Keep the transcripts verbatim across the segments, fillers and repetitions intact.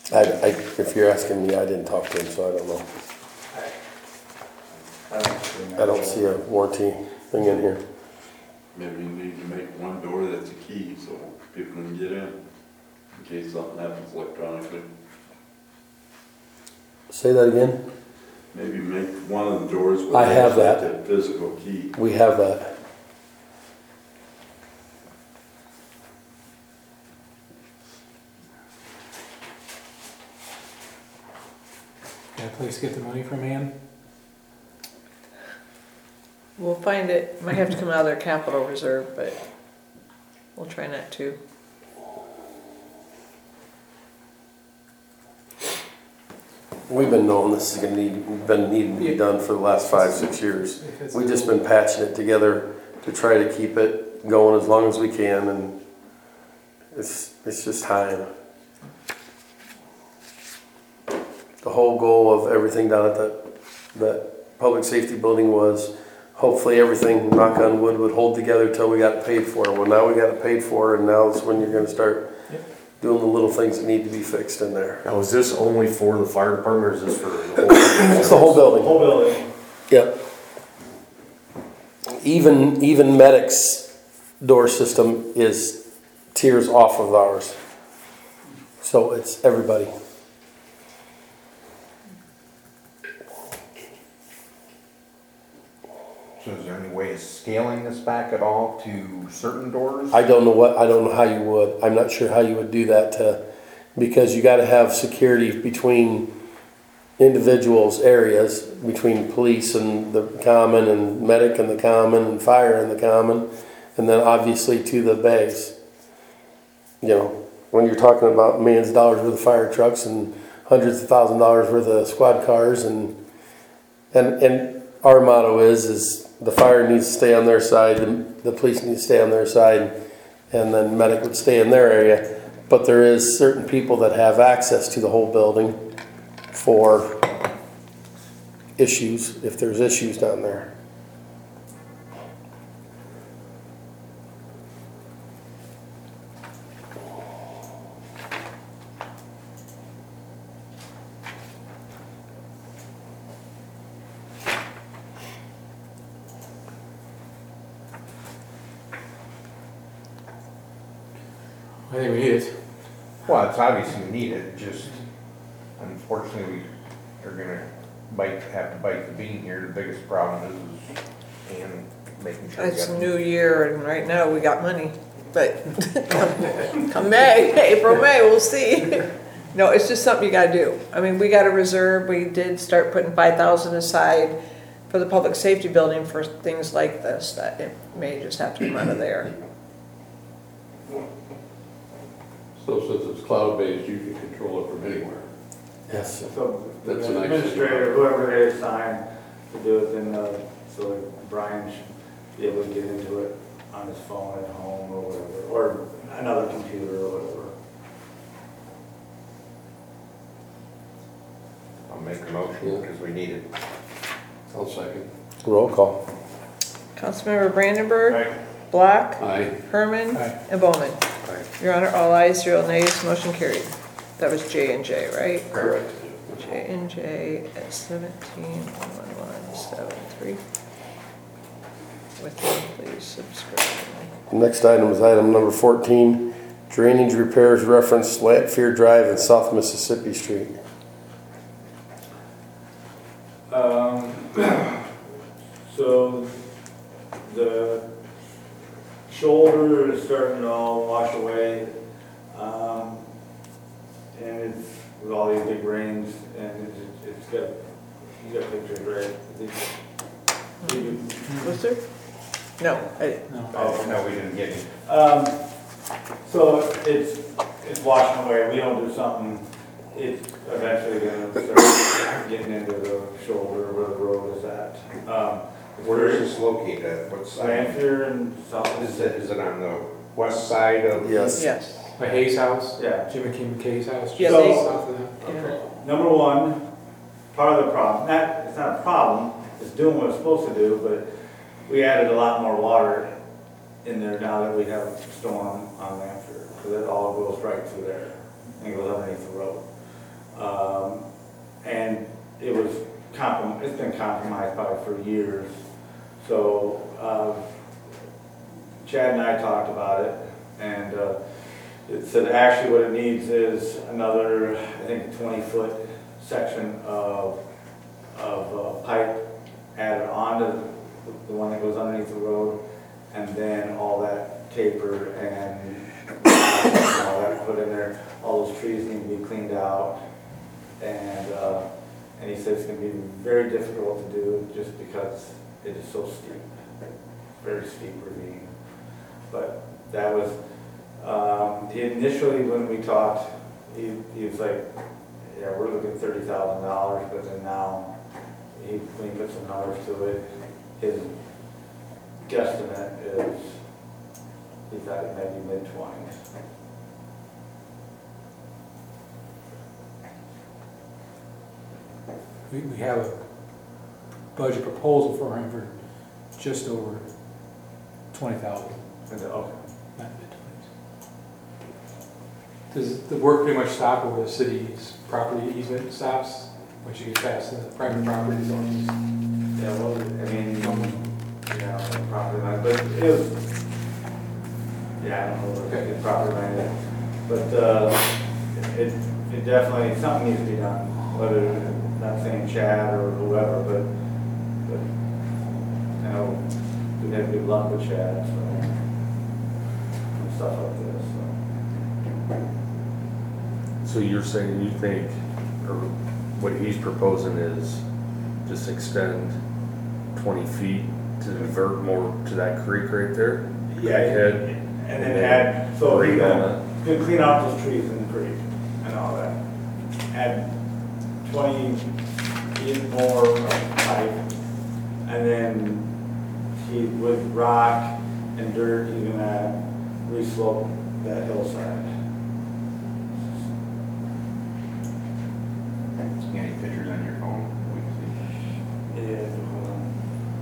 I, I, if you're asking me, I didn't talk to him, so I don't know. I don't see I don't see a warranty thing in here. Maybe you need to make one door that's a key so people can get in, in case something happens electronically. Say that again? Maybe make one of the doors with I have like that. a physical key. We have that. Got a place to get the money from, Ann? We'll find it, might have to come out of their capital reserve, but we'll try not to. We've been knowing this is gonna need, been needing to be done for the last five, six years. We've just been patching it together to try to keep it going as long as we can, and it's, it's just time. The whole goal of everything down at that, that public safety building was hopefully everything, knock on wood, would hold together till we got it paid for. Well, now we got it paid for, and now is when you're gonna start doing the little things that need to be fixed in there. Now, is this only for the fire department, or is this for the whole? It's the whole building. Whole building. Yep. Even, even Medic's door system is tiers off of ours. So it's everybody. So is there any way of scaling this back at all to certain doors? I don't know what, I don't know how you would. I'm not sure how you would do that to, because you gotta have security between individuals' areas, between police and the common, and medic and the common, and fire and the common, and then obviously to the base. You know, when you're talking about millions of dollars worth of fire trucks and hundreds of thousand dollars worth of squad cars, and and and our motto is is the fire needs to stay on their side, the, the police need to stay on their side, and then medic would stay in their area. But there is certain people that have access to the whole building for issues, if there's issues down there. I think we need it. Well, it's obvious we need it, just unfortunately we are gonna bite, have to bite the bean here. The biggest problem is, is and making sure. we It's got- a new year, and right now we got money, but come, come May, April, May, we'll see. No, it's just something you gotta do. I mean, we got a reserve, we did start putting five thousand aside for the public safety building for things like this, that it may just have to come out of there. So since it's cloud-based, you can control it from anywhere. Yes. So the That's a nice administrator, whoever they assign to do it, then, uh, so like Brian should be able to get into it on his phone at home or whatever, or another computer or whatever. I'll make a motion because we need it. I'll second. Roll call. Councilmember Brandenburg, Right. Block, Aye. Herman, Aye. and Bowman. Aye. Your Honor, all ayes, zero nays, motion carried. That was J and J, right? Correct. J and J at seventeen one one one seven three. With them, please subscribe. Next item is item number fourteen, drainage repairs reference Lanphier Drive and South Mississippi Street. Um, so the shoulder is starting to all wash away, um, and it's with all these big rains, and it's, it's got, you got pictures, right? Did you- Was there? No, I didn't. No. Oh, no, we didn't get it. Um, so it's, it's washing away, we don't do something, it's eventually gonna start getting into the shoulder where the road is at. Um, Where is this located at? What side? Lanphier and South Is it, is it on the west side of? Yes. Yes. By Hayes' house? Yeah. Jim McKee McKay's house? Yeah, just they- south of that? Yeah. Number one, part of the problem, not, it's not a problem, it's doing what it's supposed to do, but we added a lot more water in there now that we have a storm on Lanphier, because it all goes right through there and goes underneath the road. Um, and it was comprom, it's been compromised probably for years. So, uh, Chad and I talked about it, and, uh, it said actually what it needs is another, I think, twenty foot section of, of uh, pipe added onto the, the one that goes underneath the road, and then all that taper and all that put in there. All those trees need to be cleaned out, and uh, and he says it's going to be very difficult to do just because it is so steep, very steep ravine. But that was, um, he initially when we talked, he, he was like, yeah, we're looking at thirty thousand dollars, but then now, he, when he put some numbers to it, his guesstimate is, he thought it might be mid-twenties. We, we have a budget proposal for him for just over twenty thousand, Okay. not mid-twenties. Does the work pretty much stop where the city's property easement stops, once you get past the private property zones? Yeah, well, I mean, you don't, yeah, the property line, but it was, yeah, I don't know what the property line is, but, uh, it, it definitely, something needs to be done, whether, not saying Chad or whoever, but, but, you know, we had good luck with Chad, so, and stuff like this, so. So you're saying you think, or what he's proposing is just extend twenty feet to divert more to that creek right there? Yeah, Head, and then add, so grade you on know, it. gonna clean out those trees in the creek and all that. Add twenty feet more of pipe, and then he, with rock and dirt, he's gonna re-slope that hillside. Any pictures on your phone? We can see. Yeah, hold on.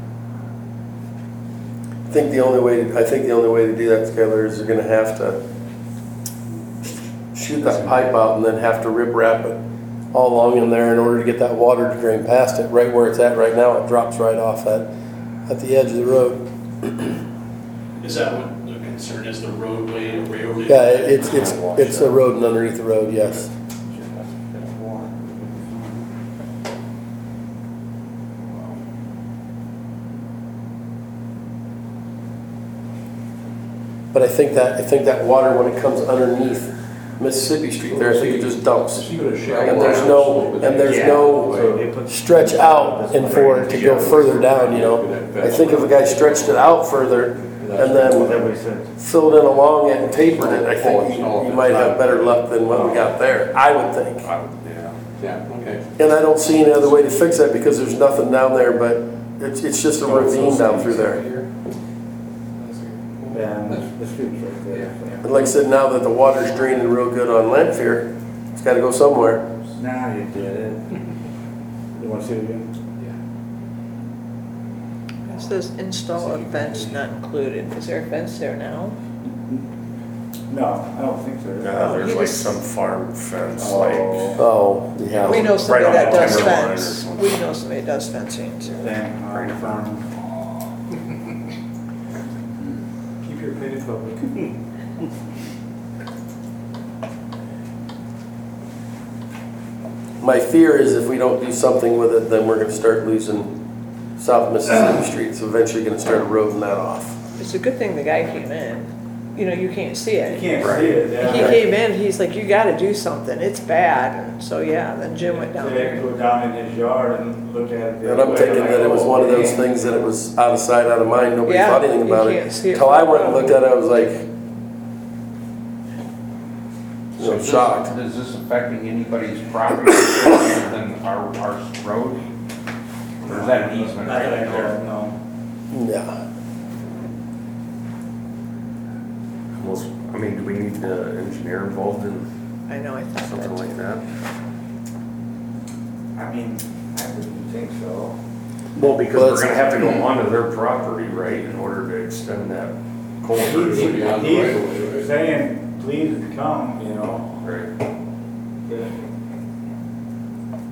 I think the only way, I think the only way to do that, Skylar, is you're gonna have to shoot that pipe out and then have to rip wrap it all along in there in order to get that water to drain past it. Right where it's at right now, it drops right off at, at the edge of the road. Is that what the concern is, the roadway, railroad? Yeah, it- it's, it's, it's a road and underneath the road, yes. But I think that, I think that water, when it comes underneath Mississippi Street there, I think it just dumps. So you got a shallow And there's no, and there's no stretch out and for it to go further down, you know? I think if a guy stretched it out further and then filled in along it and tapered it, I think you you might have better luck than what we got there, I would think. I would, yeah. Yeah, okay. And I don't see any other way to fix that because there's nothing down there, but it's, it's just a ravine down through there. And the street's right there. And like I said, now that the water's draining real good on Lanphier, it's gotta go somewhere. Now you did it. You wanna see it again? It says install a fence not included. Is there a fence there now? No, I don't think so. Yeah, there's he like just- some farm fence, Oh. like, Oh, yeah. We know somebody on that the does timber line or fence. something. We know somebody that does fencing too. Thing, Right in front. um, Keep your opinion public. My fear is if we don't do something with it, then we're gonna start losing South Mississippi Street. It's eventually gonna start eroding that off. It's a good thing the guy came in. You know, you can't see You it. can't see it, He yeah. came in, he's like, you gotta do something, it's bad, and so, yeah, then Jim went down They there. go down in his yard and look at it. the And I'm other way, thinking like, that it was oh, one of those man. things that it was out of sight, out of mind. Nobody Yeah, thought anything you about can't it. see it Till I from went and the looked at it, I was like, So I'm is shocked. this, is this affecting anybody's property other than our, our road? Or is that an easement Not right like there? that, no. yeah. almost, I mean, do we need the engineer involved in I know, I thought something that. like that? I mean, I wouldn't think so. Well, because Well, we're it's- gonna have to go onto their property, right, in order to extend that culvert. He- be on the right of way, He's right? saying, please come, you know. Right.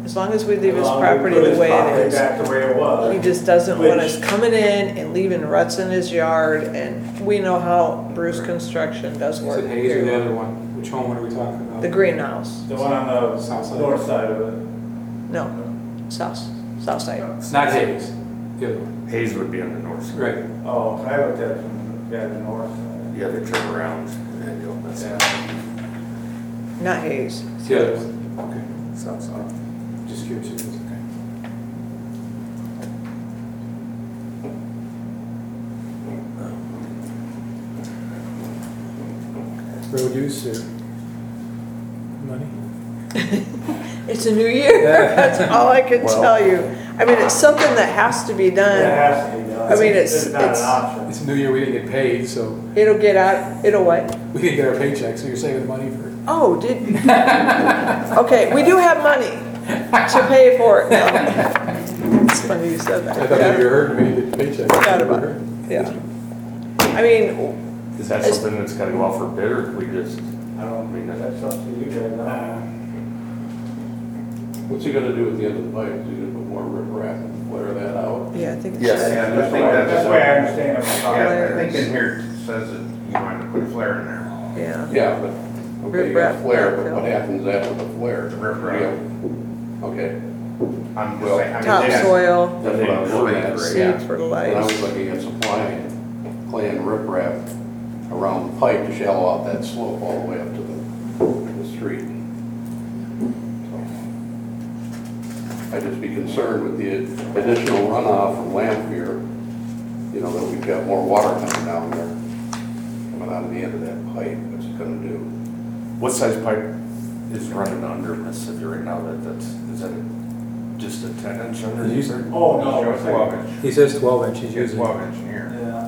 As long as we leave his As long as we property put the his way property it is. Back the way it was. He just doesn't want Which- us coming in and leaving ruts in his yard, and we know how Bruce Construction does Is work. it Hayes or the other one? Which one are we talking about? The greenhouse, The one on the South side. north side of it. no, south, south side. It's not Hayes, the other one. Hayes would be on the north side. Right. Oh, I looked at it from, yeah, the north side. Yeah, they turn around and go, that's Yeah. Not Hayes. It's the other one. Okay. south side. Just curious if it's okay. Road use or money? It's a new year, that's all I can Well- tell you. I mean, it's something that has to be It done. has to be done. I mean, it's- It's not an it's- option. It's a new year, we didn't get paid, so It'll get out, it'll what? we didn't get our paycheck, so you're saving money for. Oh, did, okay, we do have money to pay for it now. It's funny you said that. I thought maybe you heard me get the paycheck. Forgot about it. Yeah. I mean, Is that It's- something that's gotta go out for bid, or we just, I don't mean, that's up to you guys. Uh, What's he gonna do at the end of the pipe? Is he gonna put more riprap and flare that out? yeah, I think it's. Yes. Yeah, I That's think the way- that's- that's the way I understand it. Yeah, I think in here it says that you wanted to put a flare in there. Yeah, Yeah, but, okay, you got Riprap, flare, but backfill. what happens after the flare? The riprap. Yeah. Okay, I'm just Well, saying, I mean, yeah. topsoil, that's what I was looking at. seed Yeah. When I fertilizer. was looking at supplying clay and riprap around the pipe to shallow out that slope all the way up to the, to the street. So I'd just be concerned with the additional runoff from Lampier, you know, that we've got more water coming down there, coming out of the end of that pipe, what's it gonna do? what size pipe is running under Mississippi right now? That, that's, is that just a ten inch under? He's using- Oh, no. Show twelve inch. He says twelve inch, he's He's using. twelve inch in here. Yeah.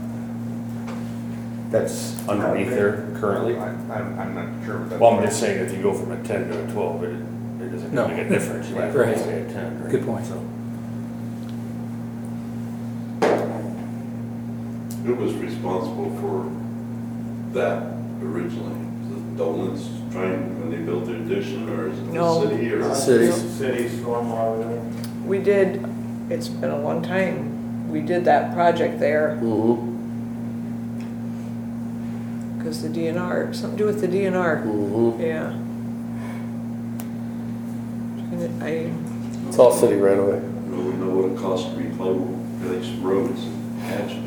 That's underneath there currently? I- I'm, I'm not sure what that. Well, I'm just saying, if you go from a ten to a twelve, it, it doesn't No. make a difference. You have to Right. stay at ten, right? Good point. So, Who was responsible for that originally? Was it Dolan's trying, when they built their addition, or is it No. the city, or? Cities. City stormwater. We did, it's been a long time, we did that project there, Mm-hmm, because the D N R, something to do with the D N R, mm-hmm. yeah. And I, It's all city right away. Well, we know what it costs to replace roads and hatches.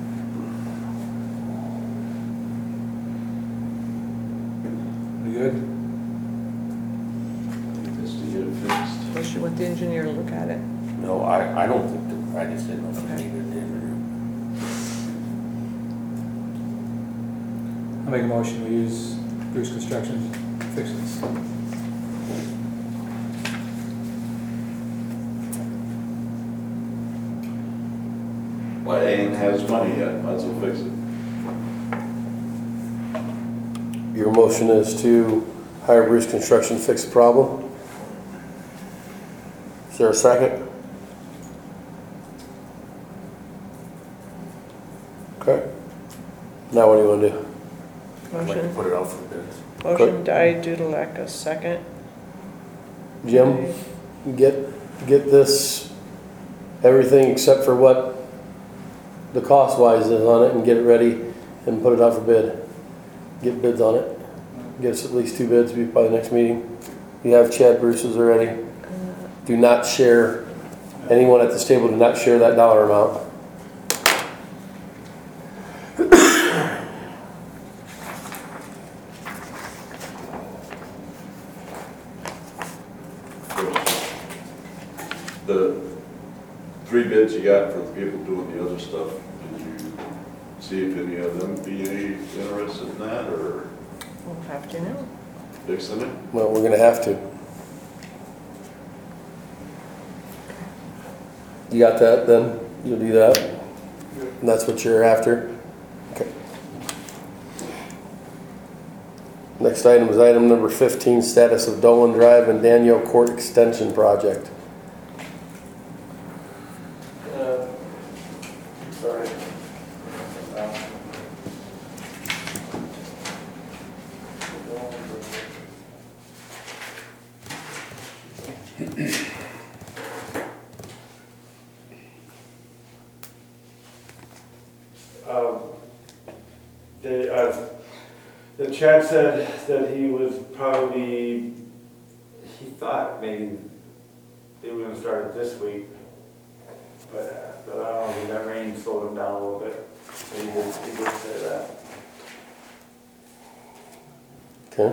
We good? Just to get it fixed. wish you want the engineer to look at it. no, I, I don't think, that- I just didn't know if Okay. you needed it. I'll make a motion, we use Bruce Construction to fix this. Well, Ann has money yet, might as well fix it. Your motion is to hire Bruce Construction to fix the problem? Is there a second? Okay. Now what do you want to do? I'd like to Motion, put it out for bids. motion died due to lack of second. Jim, get, get this, everything except for what the cost wise is on it, and get it ready and put it out for bid. Get bids on it. Get us at least two bids by the next meeting. You have Chad Bruce's already. Do not share, anyone at this table, do not share that dollar amount. The three bids you got for the people doing the other stuff, did you see if any of them be any interested in that, or We'll have to know. fixing it? Well, we're gonna have to. You got that then? You'll do that? And that's what you're after? Okay. Next item is item number fifteen, status of Dolan Drive and Daniel Court Extension Project. Uh, Sorry. They, uh, the Chad said that he was probably, he thought maybe they were gonna start it this week. But, uh, but I don't know, that rain slowed him down a little bit. So he did, he did say that. Okay.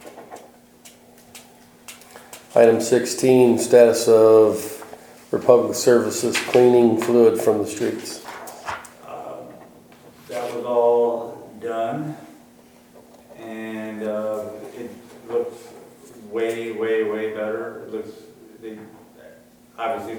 Item sixteen, status of Republic Services cleaning fluid from the streets. Um, That was all done. And, uh, it looks way, way, way better. It looks, they, obviously